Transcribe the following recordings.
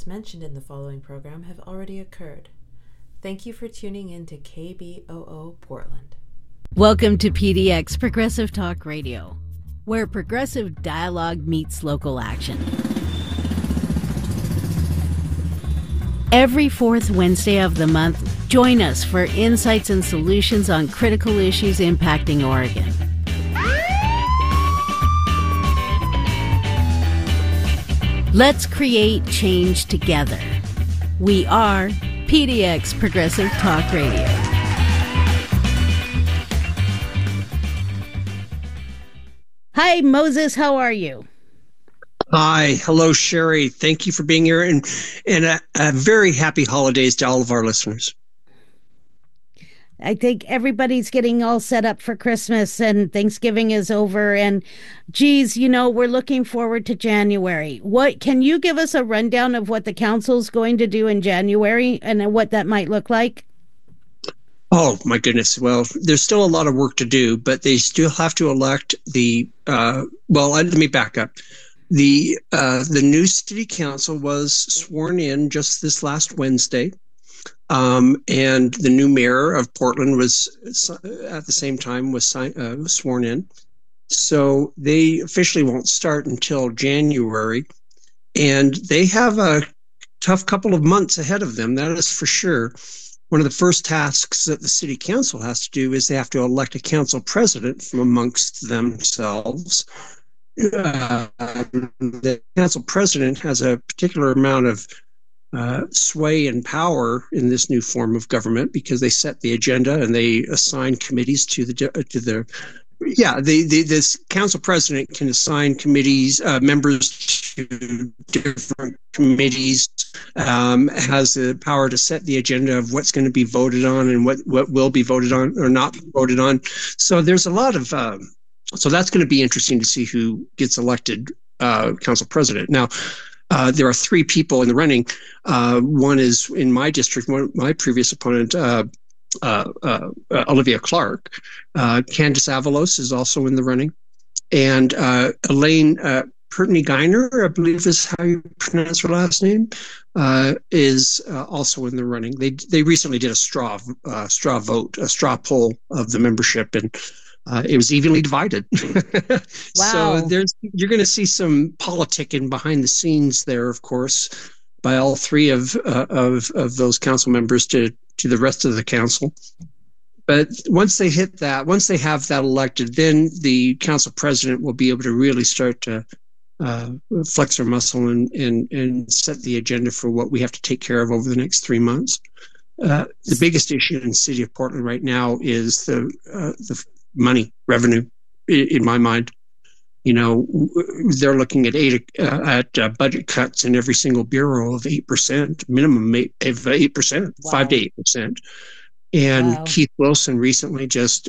events mentioned in the following program have already occurred. Thank you for tuning in to KBOO Portland. Welcome to PDX Progressive Talk Radio, where progressive dialogue meets local action. Every fourth Wednesday of the month, join us for insights and solutions on critical issues impacting Oregon. Let's create change together. We are PDX Progressive Talk Radio. Hi, Moses. How are you? Hi. Hello, Sherry. Thank you for being here, and a very happy holidays to all of our listeners. I think everybody's getting all set up for Christmas and Thanksgiving is over. And geez, we're looking forward to January. What can you give us a rundown of what the council's going to do in January and what that might look like? Oh, my goodness. Well, there's still a lot of work to do, but they still have to elect let me back up. The new city council was sworn in just this last Wednesday. And the new mayor of Portland was at the same time sworn in. So they officially won't start until January. And they have a tough couple of months ahead of them, that is for sure. One of the first tasks that the city council has to do is they have to elect a council president from amongst themselves. The council president has a particular amount of sway and power in this new form of government because they set the agenda and they assign committees this council president can assign committees, members to different committees, has the power to set the agenda of what's going to be voted on and what will be voted on or not voted on. So there's a lot of, so that's going to be interesting to see who gets elected council president. Now, there are three people in the running. One is in my district, my previous opponent, Olivia Clark. Candace Avalos is also in the running. And Elaine Pertney-Geiner, I believe is how you pronounce her last name, is also in the running. They recently did a straw vote, a straw poll of the membership, and it was evenly divided. Wow. So you're going to see some politicking behind the scenes there, of course, by all three of those council members to the rest of the council. But once they have that elected, then the council president will be able to really start to flex their muscle and set the agenda for what we have to take care of over the next 3 months. The biggest issue in the city of Portland right now is the money revenue, in my mind. They're looking at budget cuts in every single bureau of 8%, minimum of 8%, wow. 5 to 8%. And wow. Keith Wilson recently just,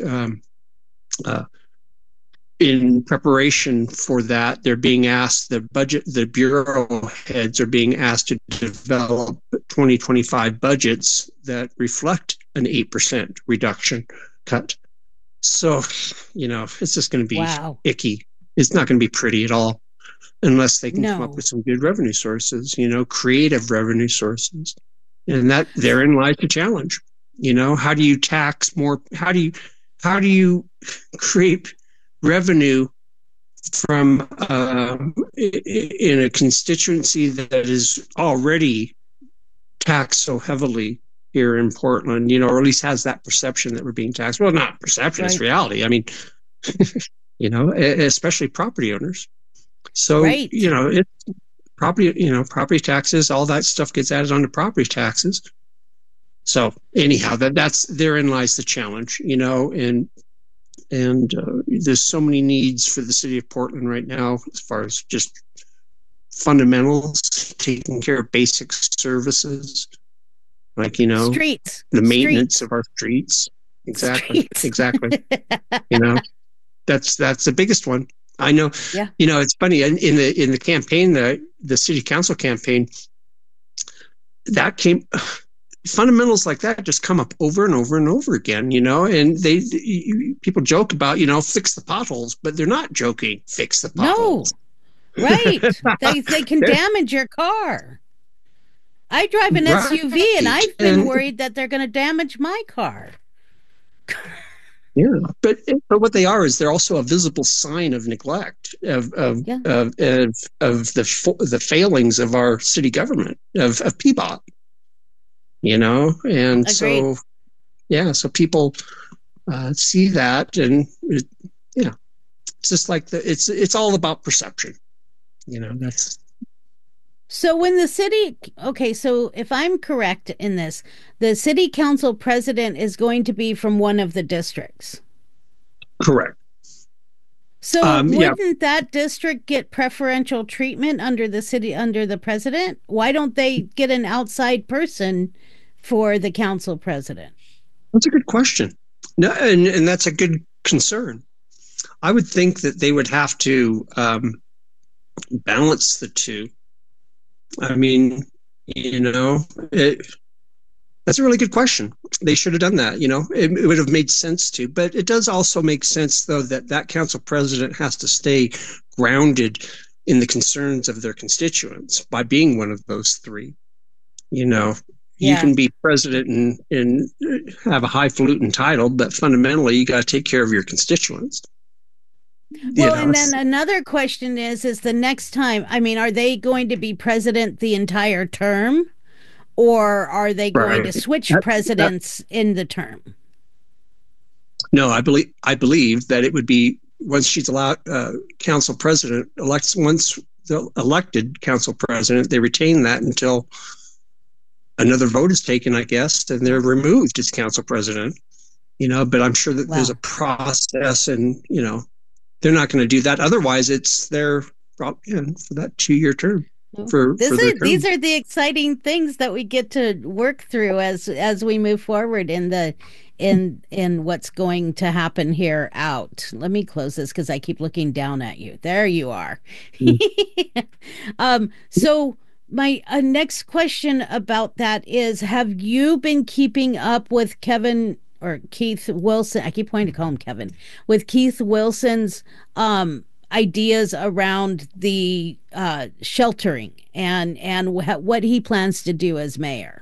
in preparation for that, they're being asked, the bureau heads are being asked to develop 2025 budgets that reflect an 8% reduction cut. So, it's just going to be icky. It's not going to be pretty at all unless they can come up with some good revenue sources, creative revenue sources. And that therein lies the challenge. How do you tax more? How do you create revenue from in a constituency that is already taxed so heavily here in Portland, or at least has that perception that we're being taxed? Well, not perception, it's reality. I mean, especially property owners. So, it's property taxes, all that stuff gets added onto property taxes. So anyhow, that's therein lies the challenge, and there's so many needs for the city of Portland right now as far as just fundamentals, taking care of basic services, like, streets, the maintenance of our streets. Exactly. That's the biggest one. I know. Yeah. It's funny in the campaign, the city council campaign, that came. Fundamentals like that just come up over and over and over again, and people joke about, fix the potholes, but they're not joking. Fix the potholes. No, right. they can damage your car. I drive an Right. SUV, and I've been And worried that they're going to damage my car. yeah, but what they are is they're also a visible sign of neglect Yeah. of the failings of our city government of PBOT. And Agreed. so so people see that, and it's just like it's all about perception. That's So when the city, okay, so if I'm correct in this, the city council president is going to be from one of the districts. correct. So Yeah. wouldn't that district get preferential treatment under the president? Why don't they get an outside person for the council president? That's a good question. No, and that's a good concern. I would think that they would have to balance the two. I mean, that's a really good question. They should have done that. It would have made sense to, but it does also make sense, though, that council president has to stay grounded in the concerns of their constituents by being one of those three. You can be president and have a highfalutin title, but fundamentally, you got to take care of your constituents. Well, and then another question is the next time, I mean, are they going to be president the entire term, or are they going to switch presidents in the term? No, I believe that it would be once she's allowed council president once the elected council president, they retain that until another vote is taken, I guess, and they're removed as council president. But I'm sure that there's a process, and they're not going to do that. Otherwise, it's their for that 2-year term. These are the exciting things that we get to work through as we move forward in what's going to happen here out. Let me close this because I keep looking down at you. There you are. So my next question about that is: have you been keeping up with Kevin or Keith Wilson? I keep wanting to call him Kevin. With Keith Wilson's ideas around the sheltering and what he plans to do as mayor?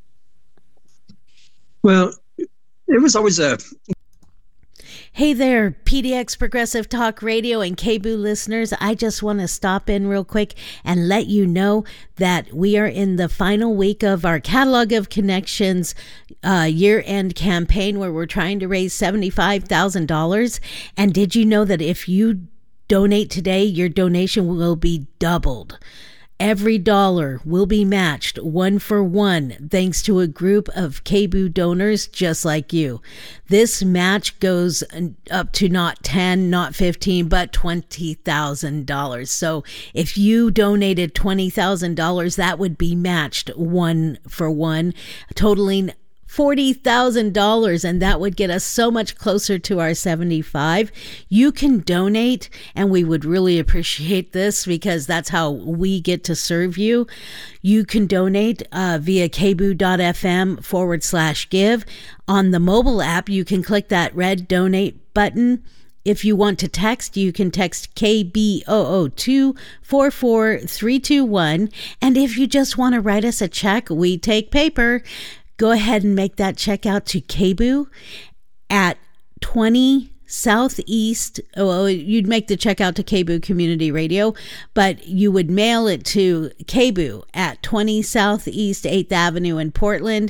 Well, it was always a... Hey there, PDX Progressive Talk Radio and KBOO listeners. I just want to stop in real quick and let you know that we are in the final week of our Catalog of Connections year-end campaign, where we're trying to raise $75,000. And did you know that if you donate today, your donation will be doubled? Every dollar will be matched 1-for-1 thanks to a group of KBOO donors just like you. This match goes up to not 10, not 15, but $20,000. So if you donated $20,000, that would be matched 1-for-1, totaling $40,000, and that would get us so much closer to our 75. You can donate, and we would really appreciate this because that's how we get to serve you. You can donate via kboo.fm/give. On the mobile app, you can click that red donate button. If you want to text, you can text KBOO2 44321. And if you just want to write us a check, we take paper. Go ahead and make that check out to KBOO at 20 Southeast. Oh, you'd make the check out to KBOO Community Radio, but you would mail it to KBOO at 20 Southeast 8th Avenue in Portland,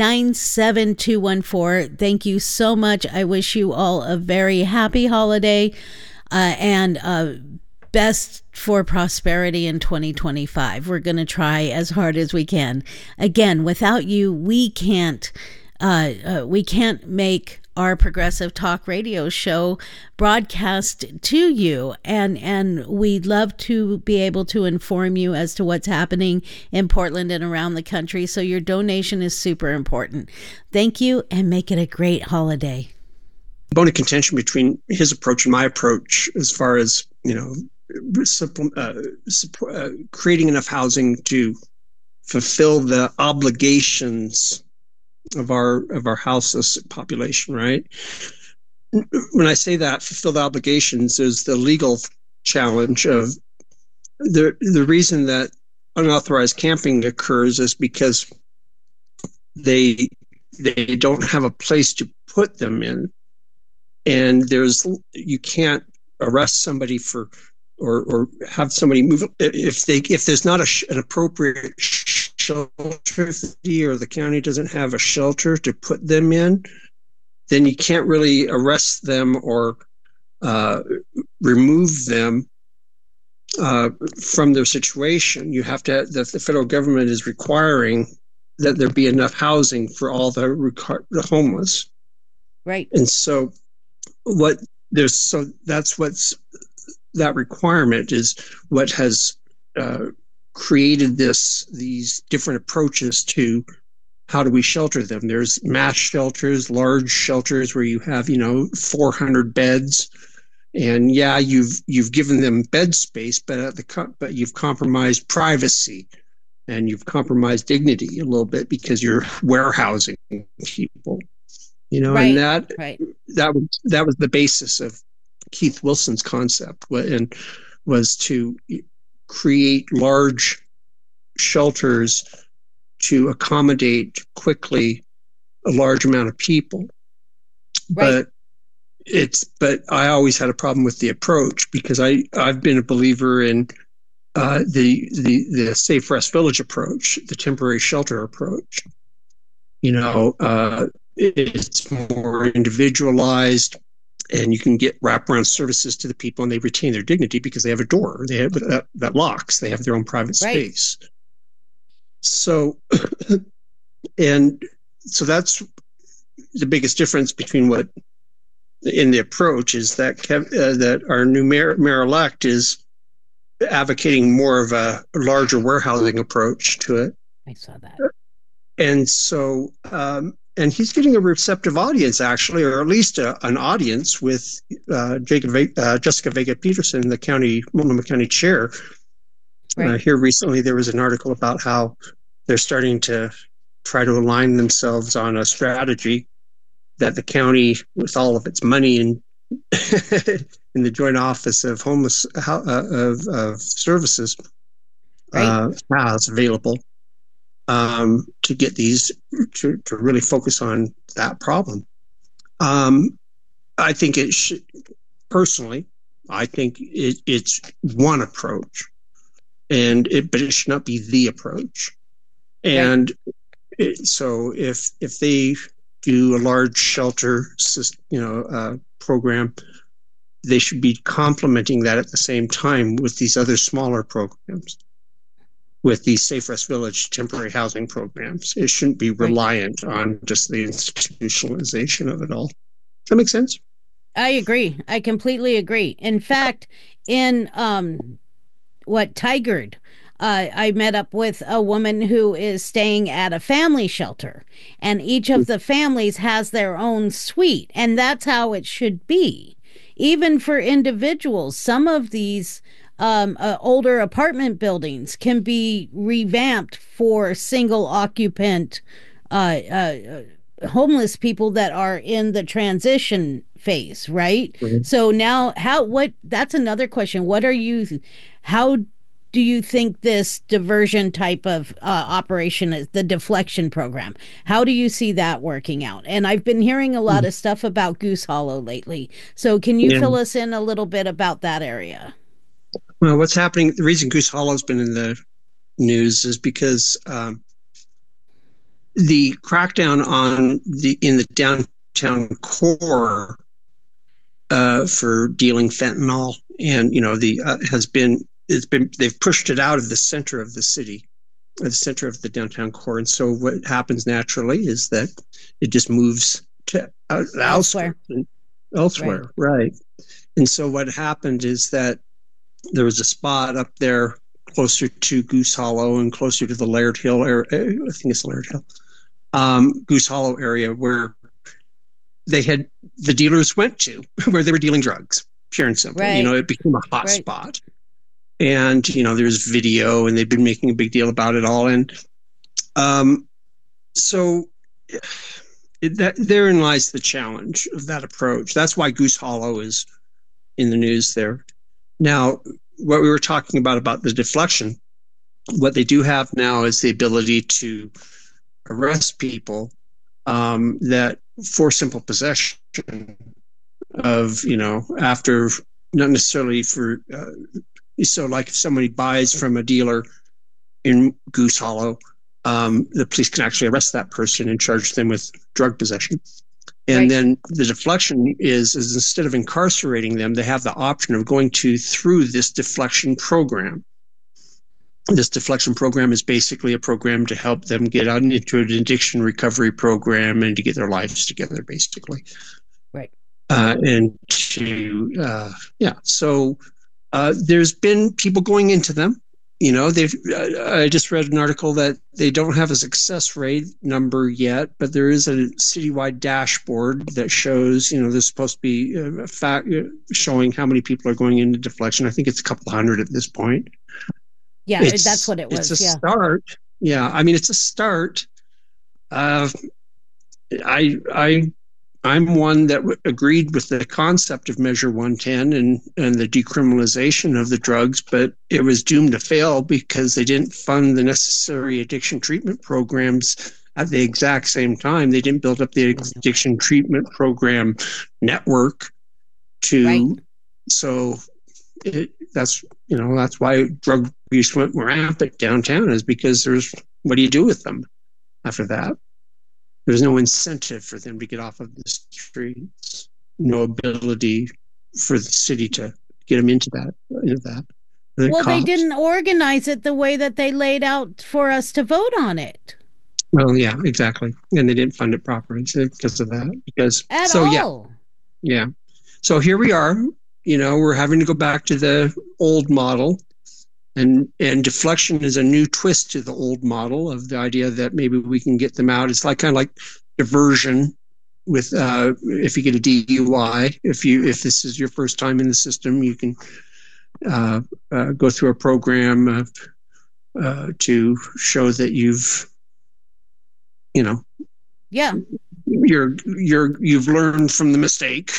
97214. Thank you so much. I wish you all a very happy holiday and best for prosperity in 2025. We're going to try as hard as we can. Again, without you, we can't make our Progressive Talk Radio show broadcast to you, and we'd love to be able to inform you as to what's happening in Portland and around the country. So your donation is super important. Thank you, and make it a great holiday. Bone of contention between his approach and my approach, as far as creating enough housing to fulfill the obligations of our houseless population, right? When I say that, fulfill the obligations, is the legal challenge of the reason that unauthorized camping occurs is because they don't have a place to put them in, and you can't arrest somebody for or have somebody move if there's not an appropriate shelter, or the county doesn't have a shelter to put them in, then you can't really arrest them or remove them from their situation. You have to. The federal government is requiring that there be enough housing for all the homeless. Right. And so that requirement is what has created these different approaches to how do we shelter them. There's mass shelters, large shelters where you have 400 beds, and you've given them bed space, but you've compromised privacy and you've compromised dignity a little bit because you're warehousing people. Right, and that right. that was the basis of Keith Wilson's concept, and was to create large shelters to accommodate quickly a large amount of people. Right. But I always had a problem with the approach because I've been a believer in the Safe Rest Village approach, the temporary shelter approach. It's more individualized, and you can get wraparound services to the people, and they retain their dignity because they have a door that locks. They have their own private space. So, so that's the biggest difference between what in the approach is that our new mayor-elect is advocating more of a larger warehousing approach to it. I saw that. And so, and he's getting a receptive audience, actually, or at least an audience with Jessica Vega Peterson, the Multnomah County chair. Right. Here recently, there was an article about how they're starting to try to align themselves on a strategy that the county, with all of its money in the Joint Office of Homeless Services, has available to get these to really focus on that problem. I think it should, personally, I think it's one approach, but it should not be the approach. And so if they do a large shelter, program, they should be complementing that at the same time with these other smaller programs, with these Safe Rest Village temporary housing programs. It shouldn't be reliant on just the institutionalization of it all. Does that make sense? I agree. I completely agree. In fact, in Tigard, I met up with a woman who is staying at a family shelter, and each of the families has their own suite, and that's how it should be. Even for individuals, some of these older apartment buildings can be revamped for single occupant homeless people that are in the transition phase, right? Mm-hmm. So now that's another question. How do you think this diversion type of operation is, the deflection program? How do you see that working out? And I've been hearing a lot of stuff about Goose Hollow lately. So can you fill us in a little bit about that area? Well, what's happening, the reason Goose Hollow has been in the news is because the crackdown in the downtown core for dealing fentanyl, and they've pushed it out of the center of the city, the center of the downtown core, and so what happens naturally is that it just moves to elsewhere. Right? And so what happened is that there was a spot up there closer to Goose Hollow and closer to the Laird Hill area. I think it's Laird Hill, Goose Hollow area, where the dealers went to, where they were dealing drugs, pure and simple. Right. It became a hot spot. And, there's video, and they've been making a big deal about it all. And therein lies the challenge of that approach. That's why Goose Hollow is in the news there. Now, what we were talking about the deflection, What they do have now is the ability to arrest people that for simple possession of, after, not necessarily for, so like if somebody buys from a dealer in Goose Hollow, the police can actually arrest that person and charge them with drug possession. And then the deflection is instead of incarcerating them, they have the option of going through this deflection program. This deflection program is basically a program to help them get out into an addiction recovery program and to get their lives together, basically. Right. And to, So there's been people going into them. I just read an article that they don't have a success rate number yet, but there is a citywide dashboard that shows, there's supposed to be a fact showing how many people are going into deflection. I think it's a couple hundred at this point. Yeah, that's what it was. It's a start. Yeah, I mean, it's a start. I'm one that agreed with the concept of Measure 110 and the decriminalization of the drugs, but it was doomed to fail because they didn't fund the necessary addiction treatment programs at the exact same time. They didn't build up the addiction treatment program network that's why drug abuse went rampant downtown, is because what do you do with them after that? There's no incentive for them to get off of the streets, no ability for the city to get them into that. Well, they didn't organize it the way that they laid out for us to vote on it. Well, yeah, exactly. And they didn't fund it properly because of that. Yeah. So here we are, we're having to go back to the old model. And deflection is a new twist to the old model of the idea that maybe we can get them out. It's kind of like diversion with if you get a DUI. If this is your first time in the system, you can go through a program to show that you've you've learned from the mistake.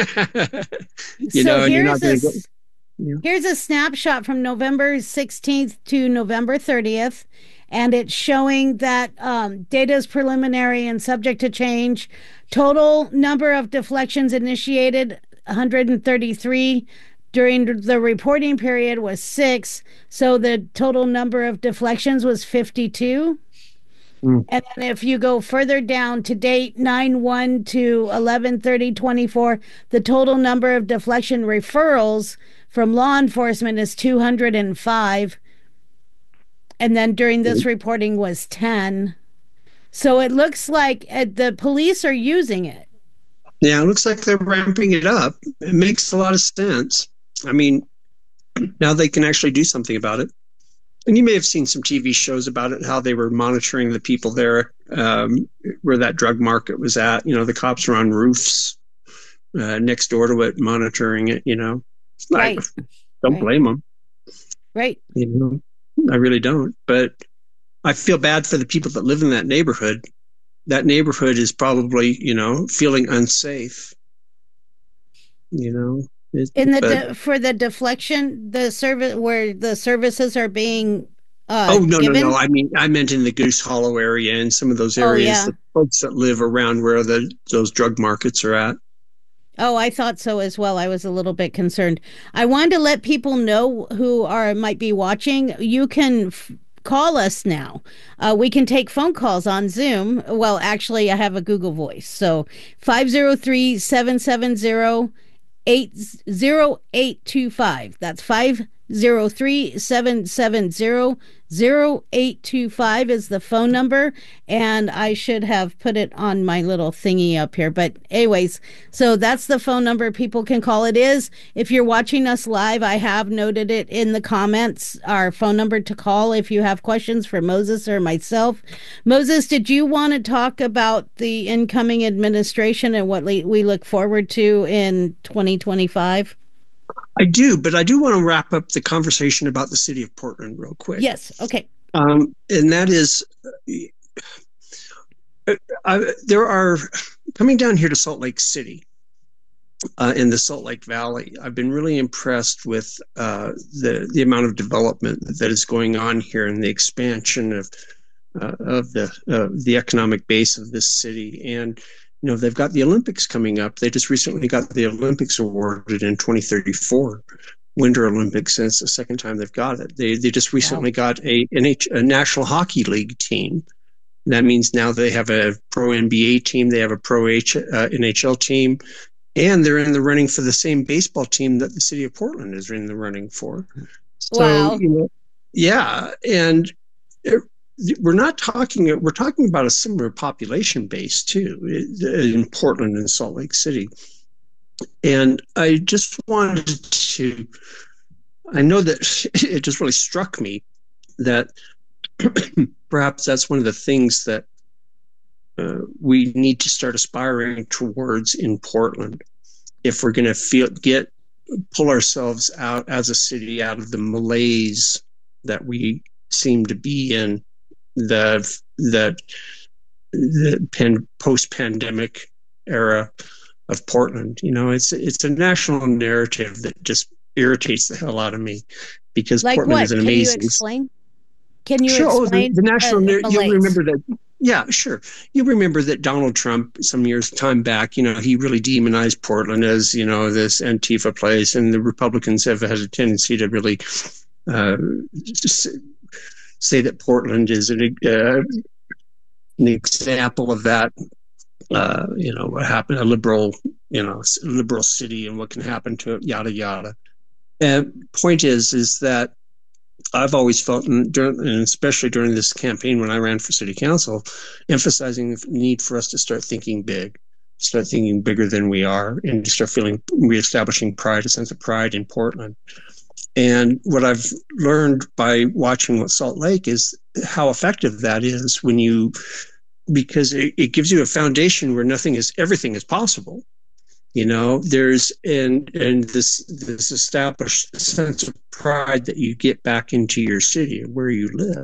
Here's a snapshot from November 16th to November 30th, and it's showing that data is preliminary and subject to change. Total number of deflections initiated, 133. During the reporting period was 6, so the total number of deflections was 52. And then if you go further down to date, 9/1 to 11/30/24, the total number of deflection referrals from law enforcement is 205. And then during this reporting was 10. So it looks like the police are using it. Yeah, it looks like they're ramping it up. It makes a lot of sense. I mean, now they can actually do something about it. And you may have seen some TV shows about it, how they were monitoring the people there, where that drug market was at. The cops were on roofs next door to it, monitoring it, Right. Don't blame them. Right. I really don't. But I feel bad for the people that live in that neighborhood. That neighborhood is probably, feeling unsafe. For the deflection, the service where the services are being given? No. I meant in the Goose Hollow area and some of those areas, the folks that live around where those drug markets are at. Oh, I thought so as well. I was a little bit concerned. I wanted to let people know who might be watching. You can call us now. We can take phone calls on Zoom. Well, actually, I have a Google Voice. So 503-770-80825. That's 503-770-0825 is the phone number, and I should have put it on my little thingy up here. But anyways, so that's the phone number people can call. It is, if you're watching us live, I have noted it in the comments, our phone number to call if you have questions for Moses or myself. Moses, did you want to talk about the incoming administration and what we look forward to in 2025? I do, but I do want to wrap up the conversation about the city of Portland real quick. Yes, okay. And that is, there are, coming down here to Salt Lake City, in the Salt Lake Valley. I've been really impressed with the amount of development that is going on here and the expansion of the economic base of this city. And they've got the Olympics coming up. They just recently got the Olympics awarded in 2034. Winter Olympics, and it's the second time they've got it. They just recently got a National Hockey League team. That means now they have a pro NBA team, they have a pro NHL team, and they're in the running for the same baseball team that the city of Portland is in the running for. Wow. So, yeah, and we're talking about a similar population base too in Portland and Salt Lake City. And I just wanted to, I know that it just really struck me that perhaps that's one of the things that we need to start aspiring towards in Portland if we're going to pull ourselves out as a city out of the malaise that we seem to be in, the post-pandemic era of Portland. It's a national narrative that just irritates the hell out of me, because like Portland what? is an Can amazing. You explain? Can you sure, explain the national narrative? You'll remember that. Yeah, sure. You remember that Donald Trump, some years time back, he really demonized Portland as this Antifa place, and the Republicans have had a tendency to really say that Portland is an example of that. What happened, a liberal city, and what can happen to it, yada yada. And point is that I've always felt, and especially during this campaign when I ran for city council, emphasizing the need for us to start thinking big, start thinking bigger than we are, and to start reestablishing pride, a sense of pride in Portland. And what I've learned by watching what Salt Lake is, how effective that is because it gives you a foundation where everything is possible. There's this established sense of pride that you get back into your city, where you live.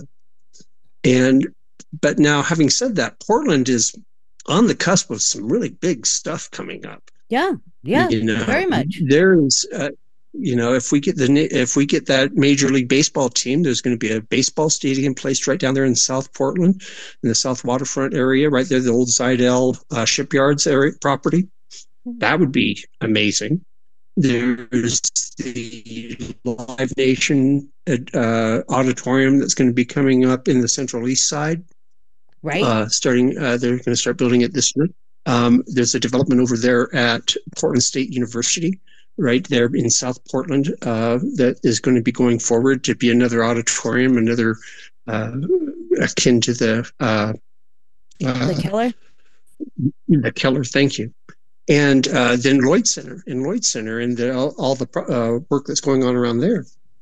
But now, having said that, Portland is on the cusp of some really big stuff coming up. Yeah, very much. There's, if we get that Major League Baseball team, there's going to be a baseball stadium placed right down there in South Portland, in the South Waterfront area, right there, the old Zidell Shipyards area property. That would be amazing. There's the Live Nation auditorium that's going to be coming up in the Central East Side. Right. They're going to start building it this year. There's a development over there at Portland State University, right there in South Portland, that is going to be going forward to be another auditorium, another akin to the Keller. The Keller, thank you. And then Lloyd Center, and all the work that's going on around there.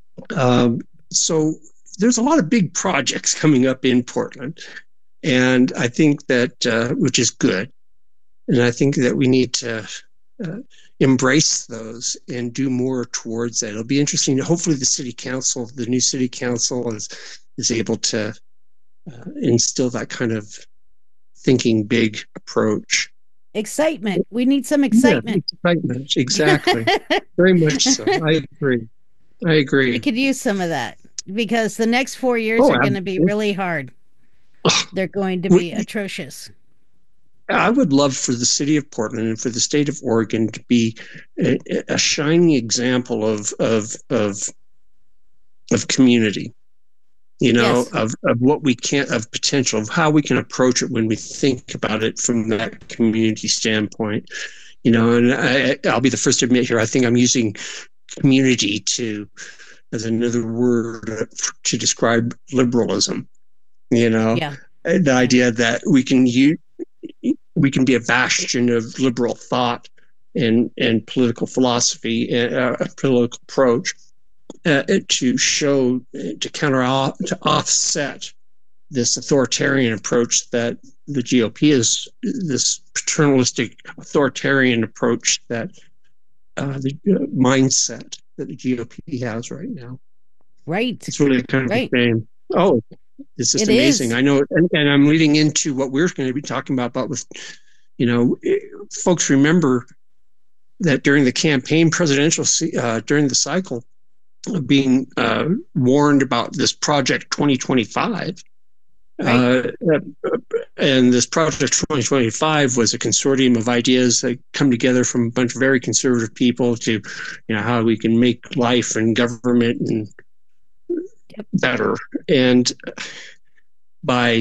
So there's a lot of big projects coming up in Portland, and I think that which is good, and I think that we need to embrace those and do more towards that. It'll be interesting. Hopefully, the new city council, is able to instill that kind of thinking big approach. Excitement. We need some excitement. Yeah, excitement, exactly. Very much so. I agree. We could use some of that, because the next 4 years are going to be really hard. They're going to be atrocious. I would love for the city of Portland and for the state of Oregon to be a shining example of community. Yes. of what we can, of potential, of how we can approach it when we think about it from that community standpoint. And I'll be the first to admit here, I think I'm using community as another word to describe liberalism. Yeah. The idea that we can be a bastion of liberal thought and political philosophy and a political approach. To offset this authoritarian approach that the GOP is, this paternalistic authoritarian approach that the mindset that the GOP has right now. Right. It's really kind of a shame. Oh, it's just amazing. I know, and I'm leading into what we're going to be talking about with, folks remember that during the campaign during the cycle of being warned about this Project 2025. Right. And this Project 2025 was a consortium of ideas that come together from a bunch of very conservative people to, how we can make life and government and better. And by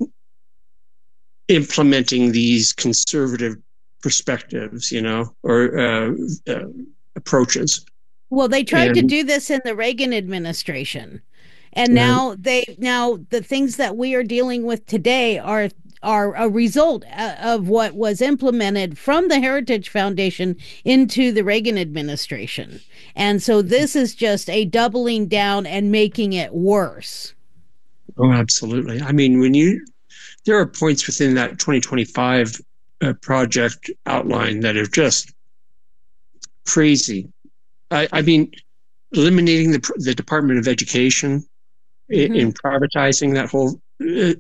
implementing these conservative perspectives, or approaches. Well, they tried to do this in the Reagan administration. And now the things that we are dealing with today are a result of what was implemented from the Heritage Foundation into the Reagan administration. And so this is just a doubling down and making it worse. Oh, absolutely. I mean, there are points within that 2025 project outline that are just crazy. I mean, eliminating the Department of Education, in privatizing that whole, I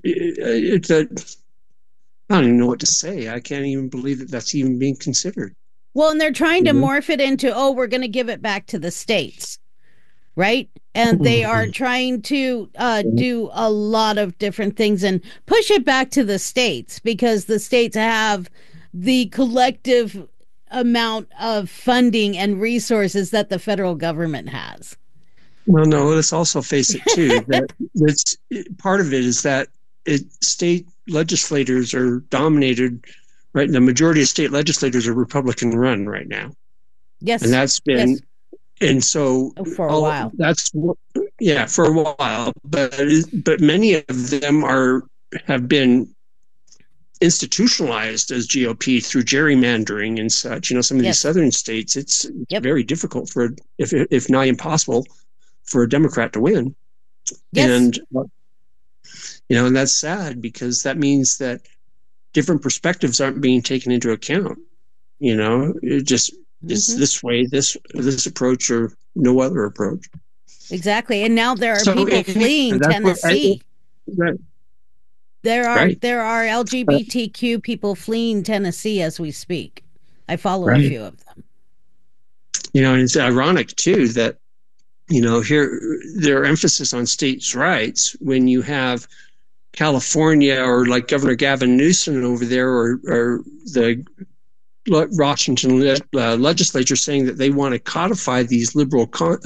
don't even know what to say. I can't even believe that that's even being considered. Well, and they're trying to morph it into, we're going to give it back to the states, right? And they are trying to do a lot of different things and push it back to the states because the states have the collective amount of funding and resources that the federal government has. Well, no, let's also face it, too. That's part of it is that state legislators are dominated, right? The majority of state legislators are Republican run right now. Yes. And that's been, and so for a while. For a while. But many of them have been institutionalized as GOP through gerrymandering and such. Some of these southern states, it's very difficult if not impossible, for a Democrat to win. Yes. And, and that's sad because that means that different perspectives aren't being taken into account. It just it's this way, this approach or no other approach. Exactly. And now there are people fleeing Tennessee. There are LGBTQ people fleeing Tennessee as we speak. I follow a few of them. And it's ironic too that here their emphasis on states' rights when you have California or like Governor Gavin Newsom over there or the Washington legislature saying that they want to codify these liberal like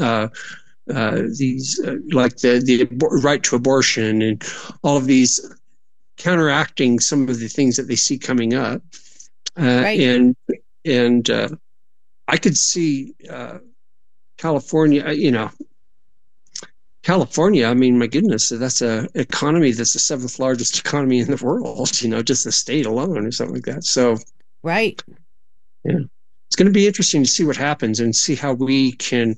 the right to abortion and all of these, counteracting some of the things that they see coming up. And I could see California, I mean, my goodness, that's an economy that's the 7th largest economy in the world, just the state alone or something like that. So, right. Yeah. It's going to be interesting to see what happens and see how we can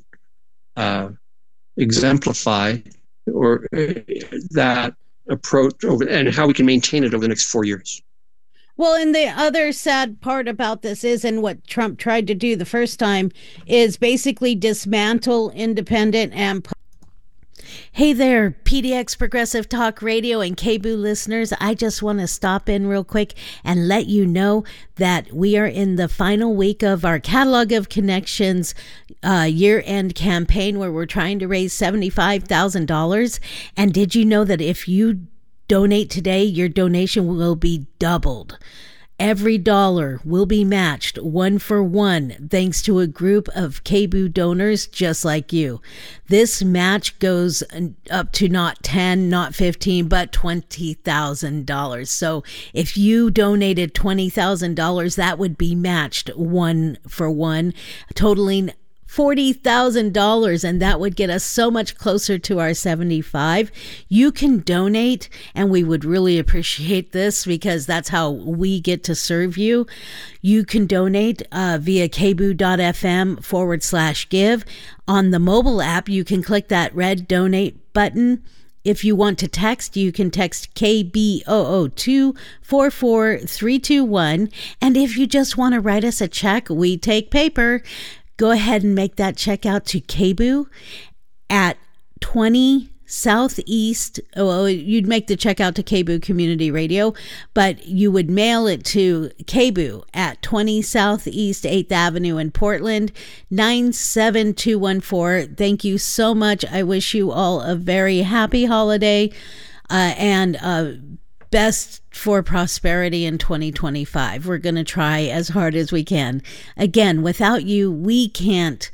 exemplify or that approach and how we can maintain it over the next 4 years. Well, and the other sad part about this is, and what Trump tried to do the first time, is basically dismantle independent and... Hey there, PDX Progressive Talk Radio and KBOO listeners. I just want to stop in real quick and let you know that we are in the final week of our Catalog of Connections year-end campaign where we're trying to raise $75,000. And did you know that if you donate today, your donation will be doubled? Every dollar will be matched 1-for-1 thanks to a group of KBOO donors just like you. This match goes up to not 10, not 15, but $20,000. So if you donated $20,000, that would be matched 1-for-1, totaling $40,000, and that would get us so much closer to our 75. You can donate, and we would really appreciate this because that's how we get to serve you. You can donate via kboo.fm/give. On the mobile app, you can click that red donate button. If you want to text, you can text KBOO2 44321. And if you just want to write us a check, we take paper. Go ahead and make that check out to KBOO at 20 Southeast. Well, you'd make the check out to KBOO Community Radio, but you would mail it to KBOO at 20 Southeast 8th Avenue in Portland, 97214. Thank you so much. I wish you all a very happy holiday and best for prosperity in 2025. We're going to try as hard as we can. Again, without you, we can't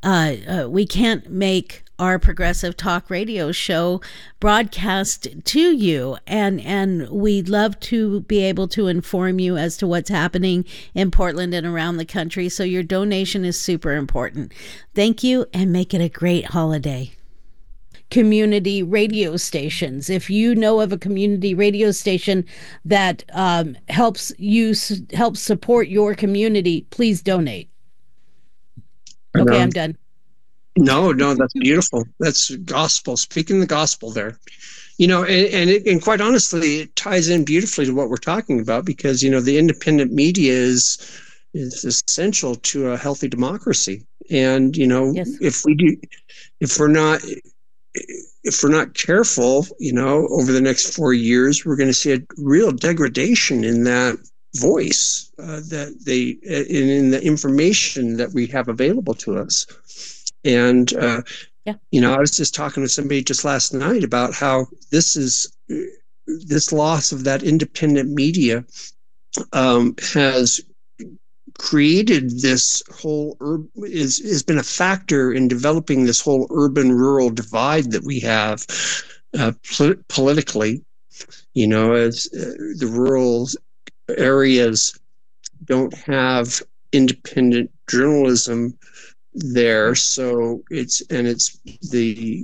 make our progressive talk radio show broadcast to you, and we'd love to be able to inform you as to what's happening in Portland and around the country. So your donation is super important. Thank you, and make it a great holiday. Community radio stations. If you know of a community radio station that helps support your community, please donate. Okay, I'm done. No, that's beautiful. That's gospel, speaking the gospel there. And quite honestly, it ties in beautifully to what we're talking about, because, the independent media is essential to a healthy democracy. And, yes. if we're not careful, over the next 4 years, we're going to see a real degradation in that voice, in the information that we have available to us. And, I was just talking to somebody just last night about how this loss of that independent media has created this whole has been a factor in developing this whole urban-rural divide that we have politically, as the rural areas don't have independent journalism there, so the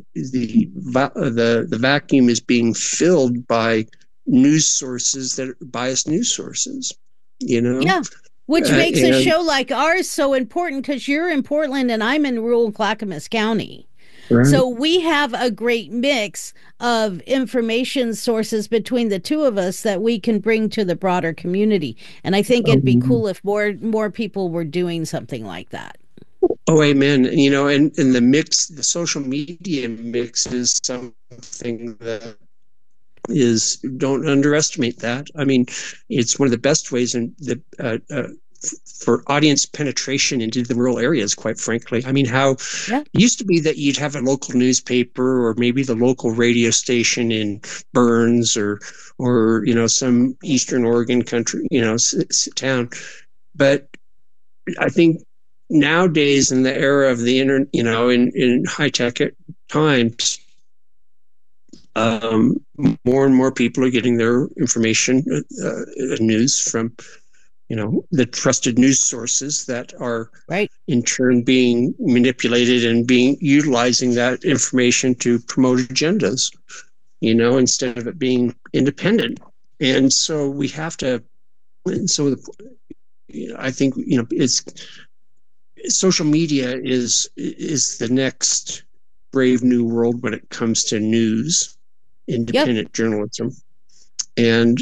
vacuum is being filled by news sources that are biased news sources, Yeah. Which makes a show like ours so important, because you're in Portland and I'm in rural Clackamas County. Right. So we have a great mix of information sources between the two of us that we can bring to the broader community. And I think it'd be cool if more people were doing something like that. Oh, amen. And the mix, the social media mix is something that don't underestimate that. I mean, it's one of the best ways for audience penetration into the rural areas, quite frankly. I mean, it used to be that you'd have a local newspaper or maybe the local radio station in Burns or some Eastern Oregon country, town. But I think nowadays, in the era of the internet, in high-tech times, more and more people are getting their information, news from, the trusted news sources that are right. in turn being manipulated and utilizing that information to promote agendas, instead of it being independent. And so we have to. And so, I think social media is the next brave new world when it comes to news. Independent journalism. And,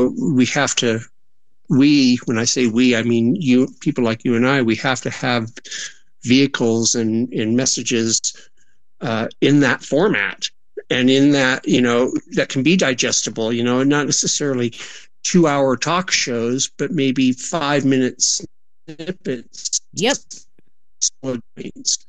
when I say we, I mean people like you and I, we have to have vehicles and messages in that format and in that, that can be digestible, and not necessarily 2-hour talk shows, but maybe 5-minute snippets. Yep. That's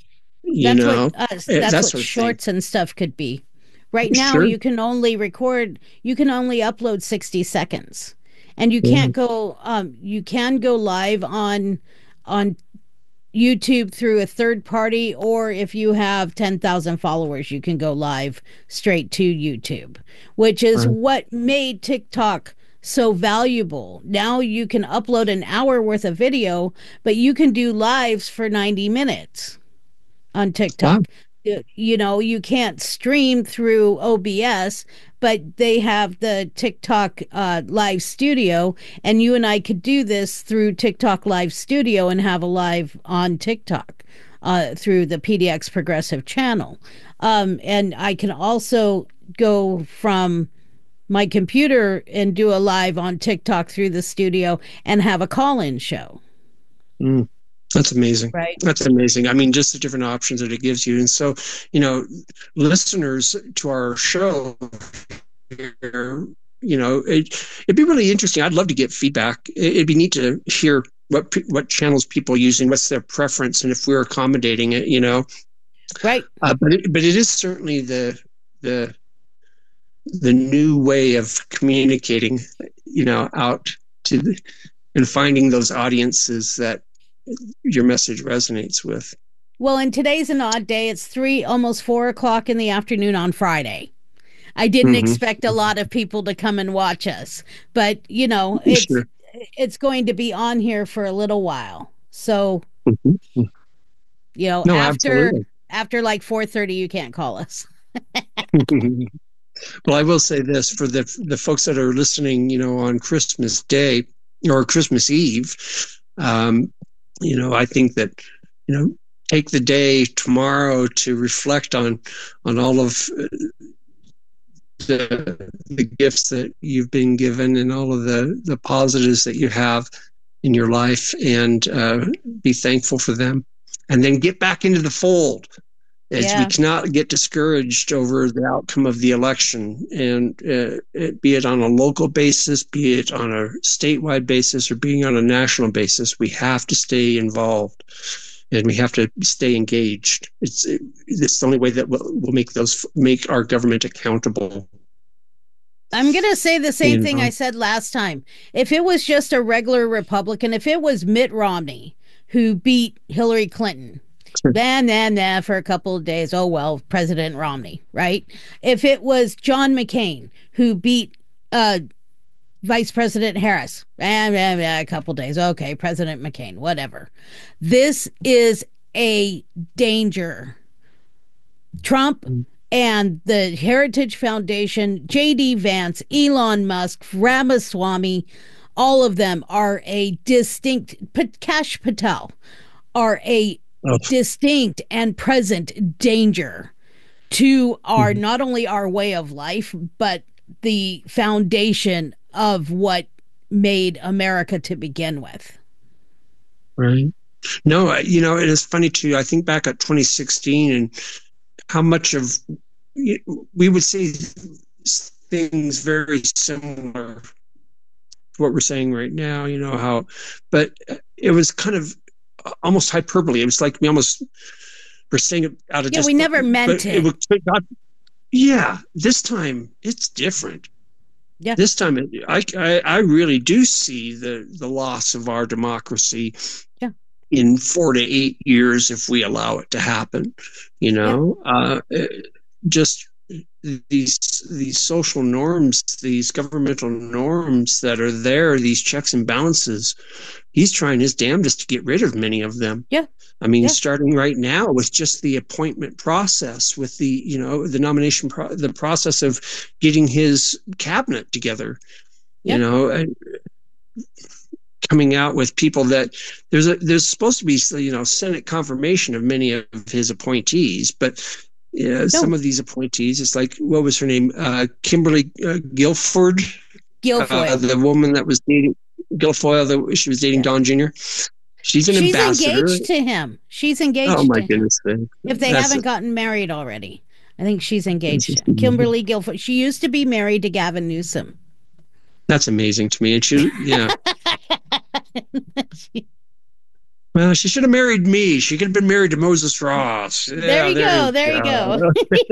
what shorts and stuff could be. Right now, sure. You can only upload 60 seconds, and you can't go. You can go live on YouTube through a third party, or if you have 10,000 followers, you can go live straight to YouTube, which is what made TikTok so valuable. Now you can upload an hour worth of video, but you can do lives for 90 minutes on TikTok. Wow. You can't stream through OBS, but they have the TikTok live studio, and you and I could do this through TikTok live studio and have a live on TikTok through the PDX Progressive channel. And I can also go from my computer and do a live on TikTok through the studio and have a call-in show. That's amazing. Right. That's amazing. I mean, just the different options that it gives you. And so, you know, listeners to our show here, you know, it'd be really interesting. I'd love to get feedback. It'd be neat to hear what channels people are using, what's their preference, and if we're accommodating it, you know. Right. But it is certainly the new way of communicating, you know, out to and finding those audiences that your message resonates with. Well, and today's an odd day. It's almost 4 o'clock in the afternoon on Friday. I didn't expect a lot of people to come and watch us, but you know, it's going to be on here for a little while. So, you know, after like 4:30, you can't call us. Well, I will say this for the folks that are listening, you know, on Christmas Day or Christmas Eve, you know, I think that, you know, take the day tomorrow to reflect on all of the gifts that you've been given and all of the positives that you have in your life, and be thankful for them, and then get back into the fold. We cannot get discouraged over the outcome of the election, and be it on a local basis, be it on a statewide basis, or being on a national basis, we have to stay involved and we have to stay engaged. It's the only way that will make our government accountable. I'm going to say the same thing I said last time. If it was just a regular Republican, if it was Mitt Romney who beat Hillary Clinton, then for a couple of days, oh, well, President Romney, right? If it was John McCain who beat Vice President Harris, a couple of days, okay, President McCain, whatever. This is a danger. Trump and the Heritage Foundation, J.D. Vance, Elon Musk, Ramaswamy, all of them are a distinct, Kash Patel, are a distinct and present danger to our not only our way of life, but the foundation of what made America to begin with. Right. No, you know, it is funny too. I think back at 2016 and how much of we would say things very similar to what we're saying right now, you know, how, but it was kind of almost hyperbole. It was like we almost were saying it out of just, we never meant it. This time it's different. Yeah. This time I really do see the loss of our democracy in 4 to 8 years if we allow it to happen. You know, just these social norms, these governmental norms that are there, these checks and balances, he's trying his damnedest to get rid of many of them. Yeah. I mean, starting right now with just the appointment process, with the, you know, the nomination, the process of getting his cabinet together, you know, coming out with people that there's supposed to be, you know, Senate confirmation of many of his appointees, but some of these appointees, it's like, what was her name? Kimberly Guilfoyle, the woman that was dating Guilfoyle, she was dating Don Jr. She's ambassador. Engaged to him. She's engaged. Oh my goodness! If they haven't gotten married already, I think she's engaged. Kimberly Guilfoyle. She used to be married to Gavin Newsom. That's amazing to me. And she, well, she should have married me. She could have been married to Moses Ross. There you go.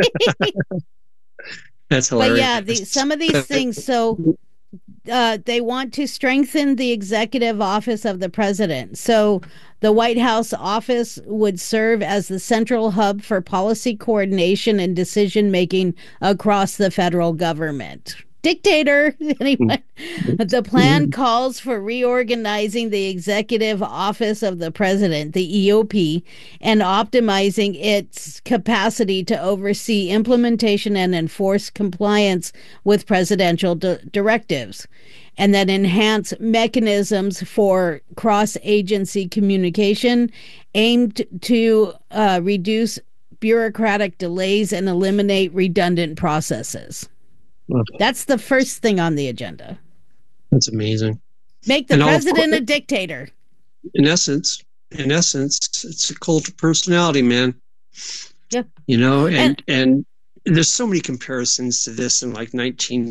That's hilarious. But some of these things. So they want to strengthen the executive office of the president. So the White House office would serve as the central hub for policy coordination and decision making across the federal government. Dictator. Anyway, the plan calls for reorganizing the executive office of the president, the EOP, and optimizing its capacity to oversee implementation and enforce compliance with presidential directives, and then enhance mechanisms for cross-agency communication aimed to reduce bureaucratic delays and eliminate redundant processes. That's the first thing on the agenda. That's amazing. Make the president a dictator. In essence, in essence, it's a cult of personality, man. Yeah. And there's so many comparisons to this in like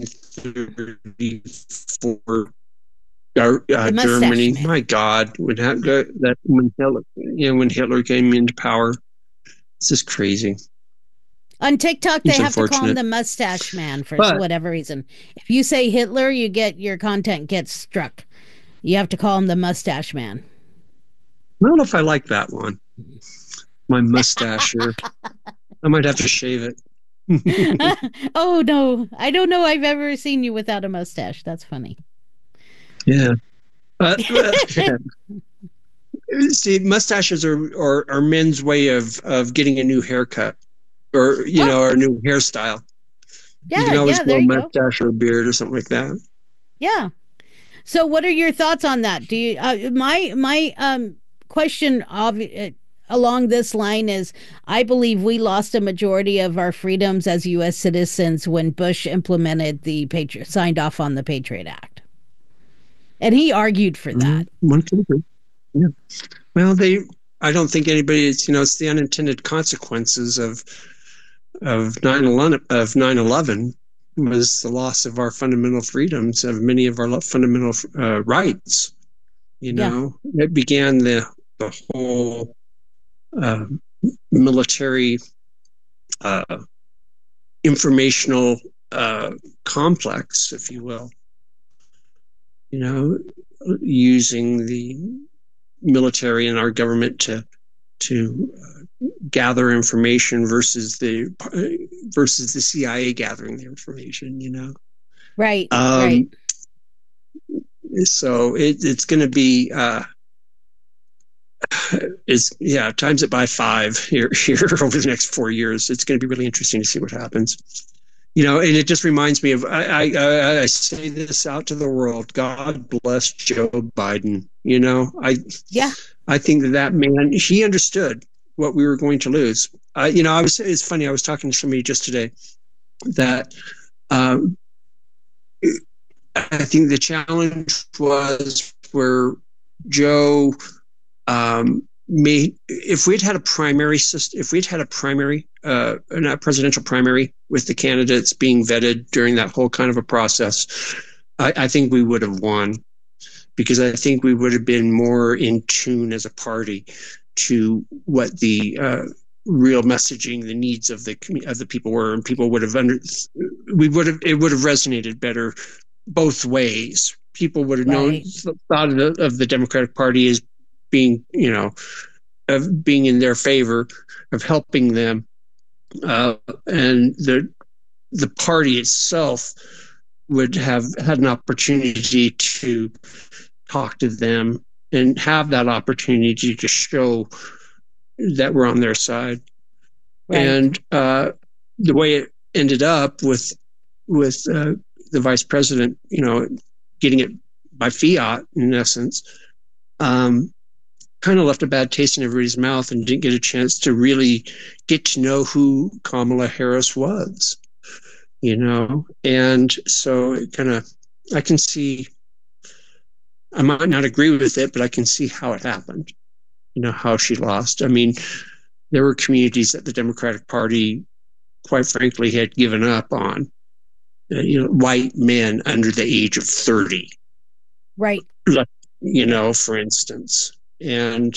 1934 Germany. Man. My God, when Hitler came into power, it's just crazy. On TikTok, they have to call him the Mustache Man for whatever reason. If you say Hitler, your content gets struck. You have to call him the Mustache Man. I don't know if I like that one. My mustache here. I might have to shave it. Oh, no. I don't know I've ever seen you without a mustache. That's funny. Yeah. See, mustaches are men's way of getting a new haircut or, or a new hairstyle. Yeah, you can always grow a mustache or a beard or something like that. Yeah. So what are your thoughts on that? Do you, my question along this line is, I believe we lost a majority of our freedoms as U.S. citizens when Bush implemented signed off on the Patriot Act. And he argued for that. One can agree. Yeah. Well, I don't think anybody, it's the unintended consequences of 9/11 was the loss of our fundamental freedoms, of many of our fundamental rights. It began the whole military informational complex, if you will. Using the military and our government to gather information versus the CIA gathering the information. Right. Right. So it's going to be times it by 5 here over the next 4 years. It's going to be really interesting to see what happens. And it just reminds me of, I say this out to the world, God bless Joe Biden. I think that man, he understood what we were going to lose. It's funny, I was talking to somebody just today that I think the challenge was where Joe if we'd had a primary system, if we'd had a presidential primary with the candidates being vetted during that whole kind of a process, I think we would have won, because I think we would have been more in tune as a party to what the real messaging, the needs of the people were, and people would have it would have resonated better both ways. People would have thought of the Democratic Party as being, of being in their favor, of helping them, and the party itself would have had an opportunity to talk to them and have that opportunity to show that we're on their side. Right. And the way it ended up with the vice president, getting it by fiat in essence, kind of left a bad taste in everybody's mouth and didn't get a chance to really get to know who Kamala Harris was, and so it I can see, I might not agree with it, but I can see how it happened, how she lost. I mean, there were communities that the Democratic Party, quite frankly, had given up on, white men under the age of 30. Right. For instance. And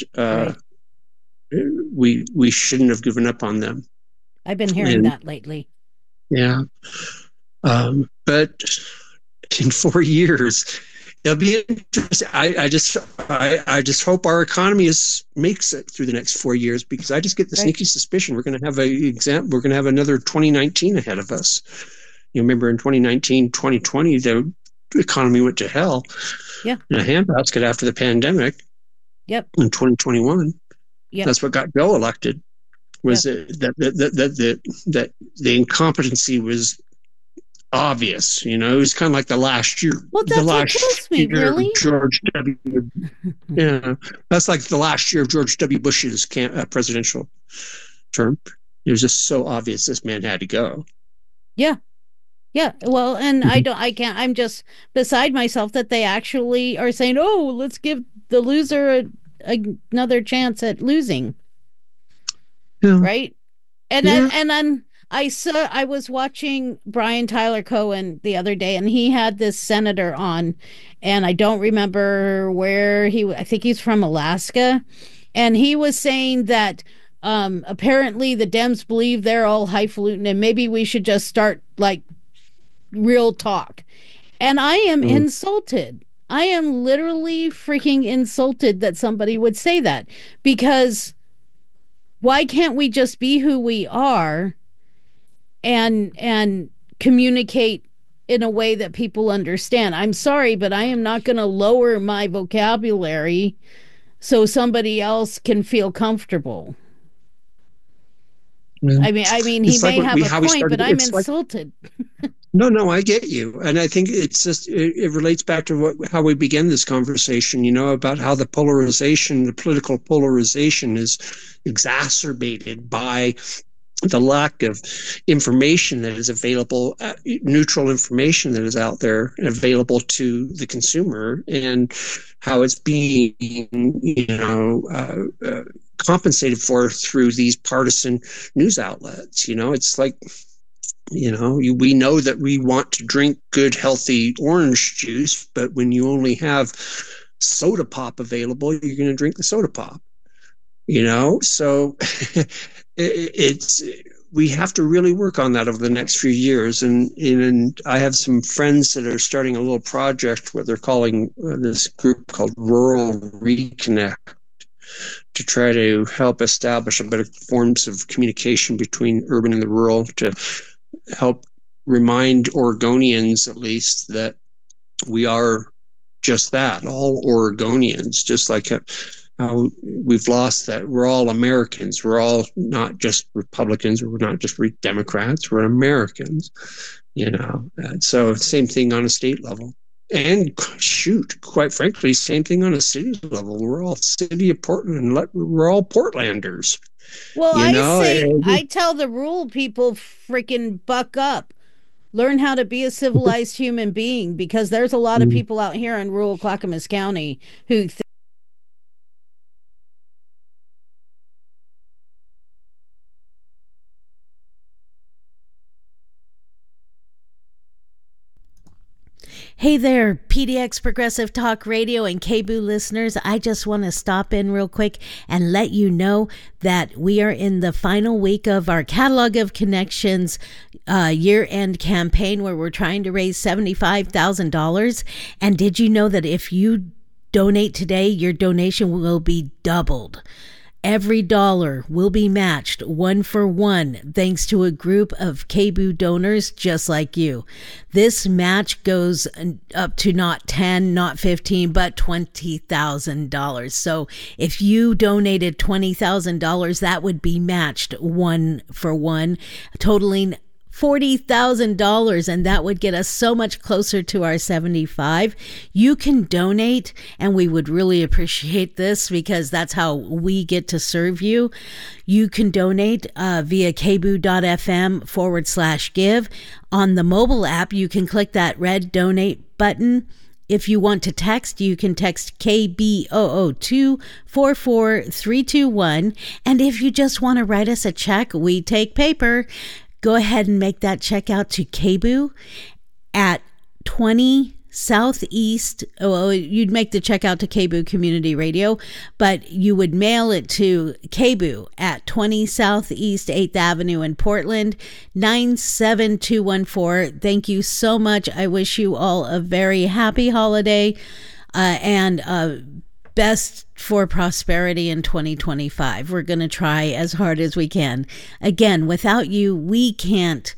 we shouldn't have given up on them. I've been hearing that lately. Yeah. But in 4 years, it'll be interesting. I just hope our economy makes it through the next 4 years, because I just get the sneaky suspicion we're going to have another 2019 ahead of us. Remember in 2019, 2020, the economy went to hell. Yeah. In a handbasket after the pandemic. Yep. In 2021. Yep. That's what got Joe elected. Was that the incompetency was obvious. It was kind of like the last year. Well, that's what kills me, really. George W. Yeah, that's like the last year of George W. Bush's presidential term. It was just so obvious this man had to go. Yeah. Yeah, well, and I'm just beside myself that they actually are saying, oh, let's give the loser another chance at losing. Yeah. Right. And Yeah. then I was watching Brian Tyler Cohen the other day, and he had this senator on, and I don't remember where I think he's from Alaska, and he was saying that apparently the Dems believe they're all highfalutin, and maybe we should just start like real talk. And I am insulted. I am literally freaking insulted that somebody would say that, because why can't we just be who we are and communicate in a way that people understand? I'm sorry, but I am not going to lower my vocabulary so somebody else can feel comfortable. Yeah. I mean, he may have a point, but I'm insulted. No, I get you. And I think it's just, it relates back to how we began this conversation, about how the political polarization is exacerbated by the lack of information that is available, neutral information that is out there and available to the consumer, and how it's being, compensated for through these partisan news outlets. It's like, we know that we want to drink good, healthy orange juice, but when you only have soda pop available, you're going to drink the soda pop. So we have to really work on that over the next few years. And I have some friends that are starting a little project where they're calling this group called Rural Reconnect, to try to help establish a better forms of communication between urban and the rural, to help remind Oregonians, at least, that we are just that, all Oregonians, just like how we've lost that we're all Americans. We're all not just Republicans, or we're not just Democrats, we're Americans, And so same thing on a state level. And quite frankly, same thing on a city level. We're all city of Portland. We're all Portlanders. Well, I tell the rural people, freaking buck up. Learn how to be a civilized human being, because there's a lot of people out here in rural Clackamas County who Hey there, PDX Progressive Talk Radio and KBOO listeners. I just want to stop in real quick and let you know that we are in the final week of our Catalog of Connections year-end campaign, where we're trying to raise $75,000. And did you know that if you donate today, your donation will be doubled? Every dollar will be matched 1-for-1, thanks to a group of KBOO donors just like you. This match goes up to not 10, not 15, but $20,000. So if you donated $20,000, that would be matched 1-for-1, totaling $40,000, and that would get us so much closer to our 75. You can donate, and we would really appreciate this, because that's how we get to serve you. You can donate via kboo.fm/give. On the mobile app, you can click that red donate button. If you want to text, you can text KBOO2 44321. And if you just want to write us a check, we take paper. Go ahead and make that check out to KBOO at 20 Southeast. Well, you'd make the check out to KBOO Community Radio, but you would mail it to KBOO at 20 Southeast 8th Avenue in Portland, 97214. Thank you so much. I wish you all a very happy holiday and best for prosperity in 2025. We're going to try as hard as we can. Again, without you, we can't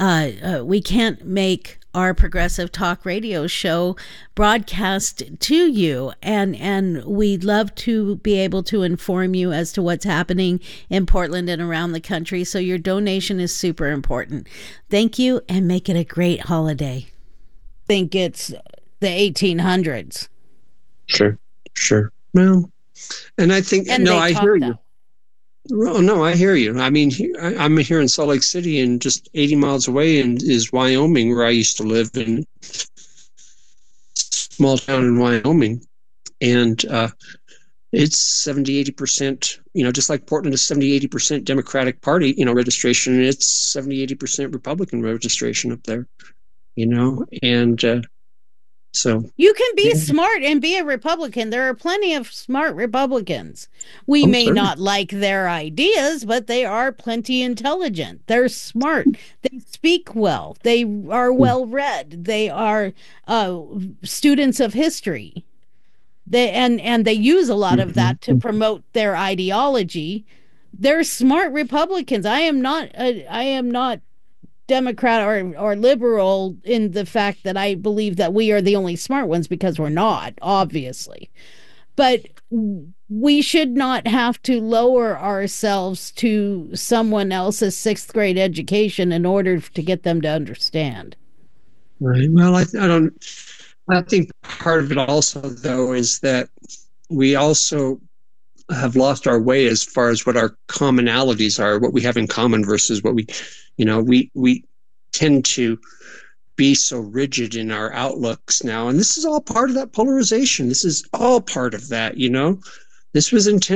make our Progressive Talk Radio show broadcast to you, and we'd love to be able to inform you as to what's happening in Portland and around the country. So your donation is super important. Thank you, and make it a great holiday. I think it's the 1800s. Sure. Well, and I think, and I hear you. Well, no, I hear you. I mean, I'm here in Salt Lake City, and just 80 miles away is Wyoming, where I used to live, in a small town in Wyoming. And it's 70, 80%, just like Portland is 70, 80% Democratic Party, registration. It's 70, 80% Republican registration up there, and so. You can be smart and be a Republican. There are plenty of smart Republicans. We may certainly not like their ideas, but they are plenty intelligent. They're smart. They speak well. They are well read. They are students of history. And they use a lot of that to promote their ideology. They're smart Republicans. I am not Democrat or liberal in the fact that I believe that we are the only smart ones, because we're not, obviously. But we should not have to lower ourselves to someone else's sixth grade education in order to get them to understand. Right. Well, I think part of it also, though, is that we also have lost our way as far as what our commonalities are, what we have in common versus what we tend to be so rigid in our outlooks now. And this is all part of that polarization. This is all part of that, This was it's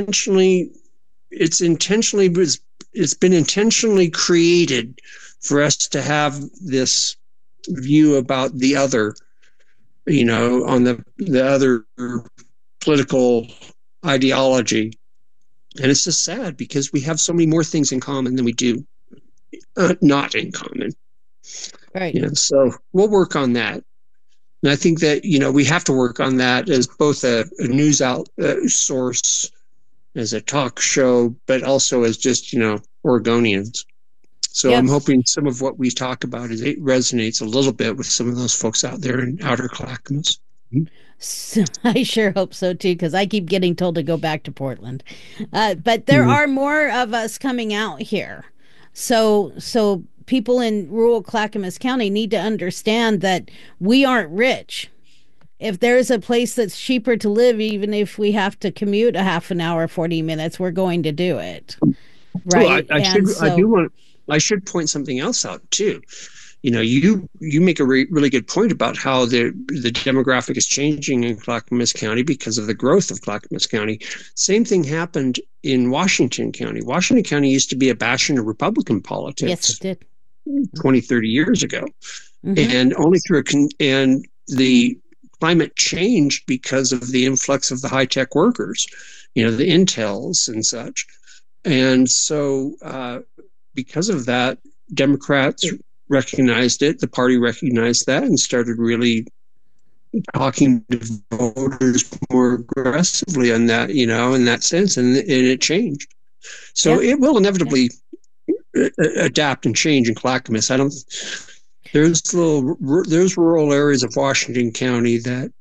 been intentionally created for us to have this view about the other, on the other political ideology. And it's just sad because we have so many more things in common than we do not in common. Right. So we'll work on that. And I think that, we have to work on that as both a news source, as a talk show, but also as just, Oregonians. So yes. I'm hoping some of what we talk about it resonates a little bit with some of those folks out there in Outer Clackamas. So I sure hope so too, because I keep getting told to go back to Portland. But there are more of us coming out here. So people in rural Clackamas County need to understand that we aren't rich. If there's a place that's cheaper to live, even if we have to commute a half an hour, 40 minutes, we're going to do it. Right. Well, I should point something else out too. You make a really good point about how the demographic is changing in Clackamas County because of the growth of Clackamas County. Same thing happened in Washington County. Washington County used to be a bastion of Republican politics. Yes, it did. 20, 30 years ago. And only and the climate changed because of the influx of the high-tech workers, the Intels and such. And so because of that, Democrats recognized it, the party recognized that, and started really talking to voters more aggressively on that, in that sense, and it changed. So it will inevitably adapt and change in Clackamas. There's rural areas of Washington County that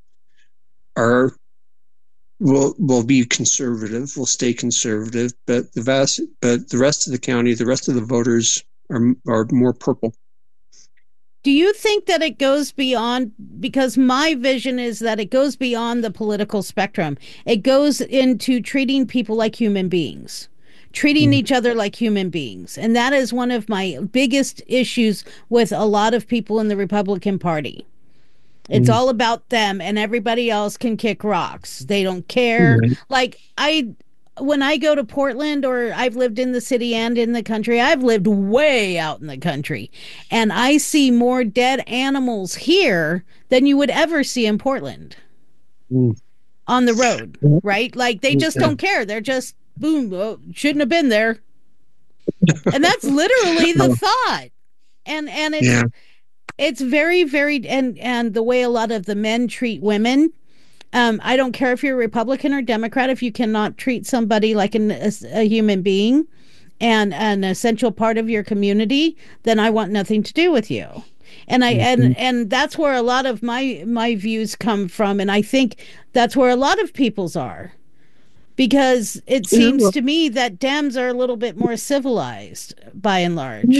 will be conservative, will stay conservative, but the rest of the county, the rest of the voters are more purple. Do you think that it goes beyond, because my vision is that it goes beyond the political spectrum. It goes into treating people like human beings, treating each other like human beings. And that is one of my biggest issues with a lot of people in the Republican Party. It's all about them, and everybody else can kick rocks. They don't care. Like when I go to Portland, or I've lived in the city and in the country, I've lived way out in the country, and I see more dead animals here than you would ever see in Portland on the road, right? Like they just don't care. They're just, boom, shouldn't have been there. And that's literally the thought. And it's very, very, and the way a lot of the men treat women. I don't care if you're Republican or Democrat. If you cannot treat somebody like a human being and an essential part of your community, then I want nothing to do with you. And and that's where a lot of my views come from. And I think that's where a lot of people's are, because it seems to me that Dems are a little bit more civilized by and large.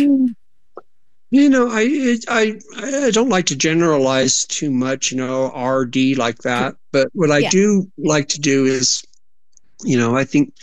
I don't like to generalize too much, RD like that. But what I do like to do is, I think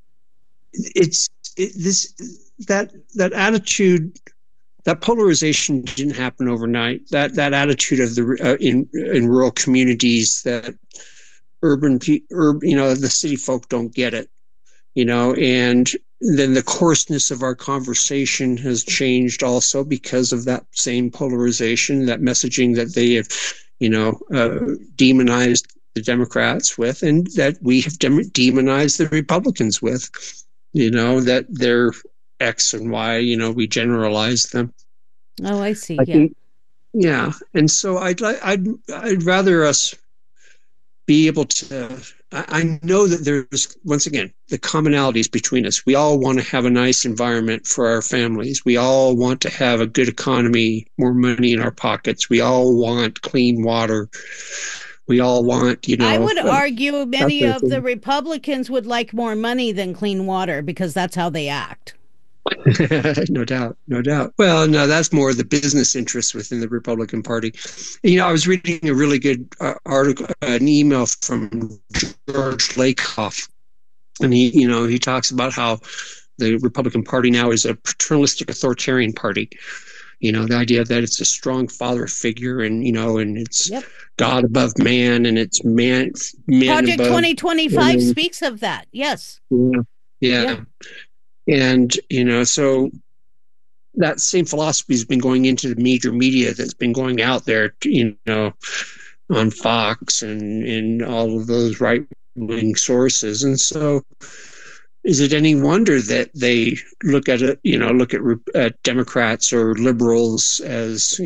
that attitude, that polarization didn't happen overnight. That attitude of in rural communities that the city folk don't get it, and then the coarseness of our conversation has changed also because of that same polarization, that messaging that they have, demonized the Democrats with, and that we have demonized the Republicans with, that they're X and Y, we generalize them. Oh, I see. Yeah. And so I'd rather us be able to, I know that there's, once again, the commonalities between us. We all want to have a nice environment for our families. We all want to have a good economy, more money in our pockets. We all want clean water. We all want, I would argue many of the Republicans would like more money than clean water because that's how they act. No doubt. Well, no, that's more the business interests within the Republican Party. I was reading a really good article, an email from George Lakoff, and he talks about how the Republican Party now is a paternalistic authoritarian party. The idea that it's a strong father figure, and and it's God above man, and it's man Project above, 2025 speaks of that. Yes. Yeah. And, so that same philosophy has been going into the major media that's been going out there, on Fox and all of those right-wing sources. And so is it any wonder that they look at Democrats or liberals as,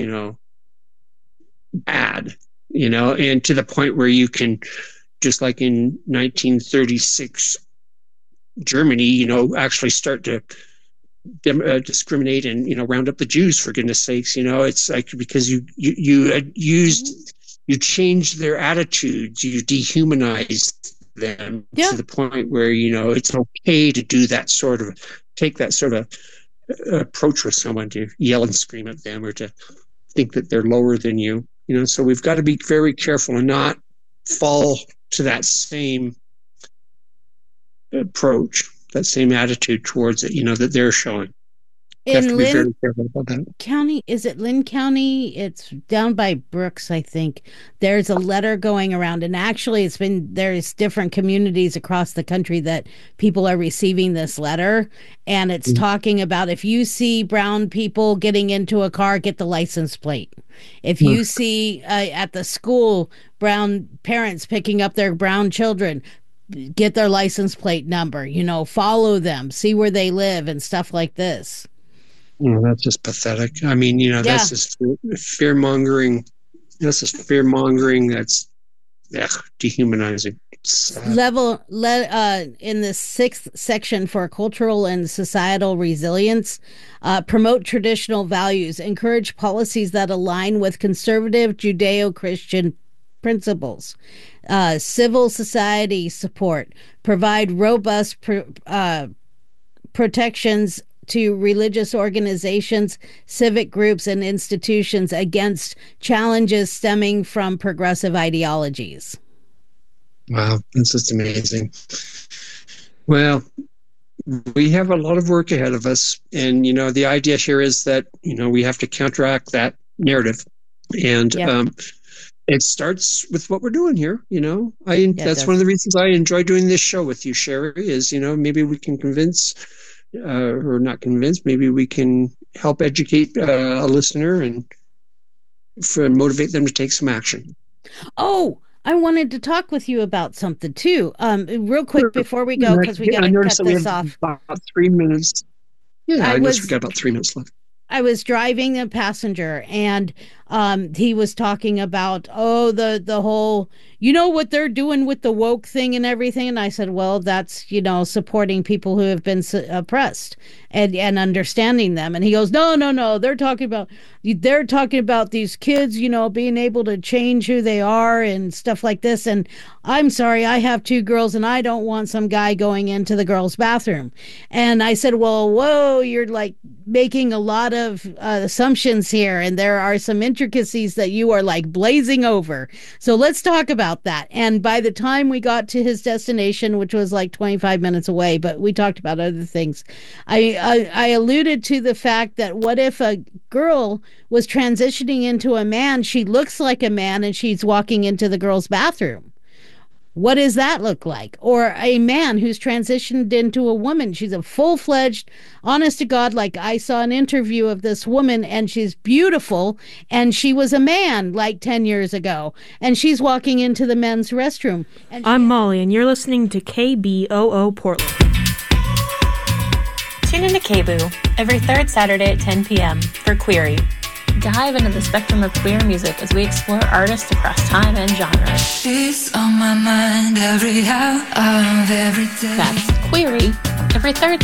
bad, and to the point where you can, just like in 1936, Germany, actually start to discriminate and round up the Jews, for goodness sakes. It's like because you changed their attitudes, you dehumanized them to the point where it's okay to do that take that sort of approach with someone, to yell and scream at them or to think that they're lower than you. So we've got to be very careful and not fall to that same approach, that same attitude towards it, that they're showing. In Lynn County, is it Lynn County? It's down by Brooks, I think. There's a letter going around, and actually there's different communities across the country that people are receiving this letter, and it's talking about if you see brown people getting into a car, get the license plate. If you see at the school brown parents picking up their brown children, get their license plate number, follow them, see where they live and stuff like this. That's just pathetic. I mean, that's just fear-mongering. That's just fear-mongering. That's dehumanizing. In the 6th section for cultural and societal resilience, promote traditional values, encourage policies that align with conservative Judeo-Christian principles, civil society support, provide robust protections to religious organizations, civic groups, and institutions against challenges stemming from progressive ideologies. Wow, that's just amazing. Well, we have a lot of work ahead of us, and the idea here is that we have to counteract that narrative, and it starts with what we're doing here. That's one of the reasons I enjoy doing this show with you, Sherry, is maybe we can convince or not convince, maybe we can help educate a listener and motivate them to take some action. Oh, I wanted to talk with you about something too. Real quick before we go, because we got to cut this off. About 3 minutes. Yeah, I guess we got about 3 minutes left. I was driving a passenger, and he was talking about, the whole, what they're doing with the woke thing and everything. And I said, well, that's, supporting people who have been oppressed and understanding them. And he goes, no, they're talking about these kids, being able to change who they are and stuff like this. And I'm sorry, I have 2 girls and I don't want some guy going into the girls' bathroom. And I said, well, whoa, you're like making a lot of assumptions here. And there are some intricacies that you are like blazing over. So let's talk about that. And by the time we got to his destination, which was like 25 minutes away, but we talked about other things, I alluded to the fact that what if a girl was transitioning into a man, she looks like a man and she's walking into the girl's bathroom? What does that look like? Or a man who's transitioned into a woman. She's a full-fledged, honest to God, like I saw an interview of this woman and she's beautiful and she was a man like 10 years ago and she's walking into the men's restroom. And I'm Molly and you're listening to KBOO Portland. Tune into KBOO every third Saturday at 10 p.m. for Query. Dive into the spectrum of queer music as we explore artists across time and genre. She's on my mind every hour of every day. That's Query every third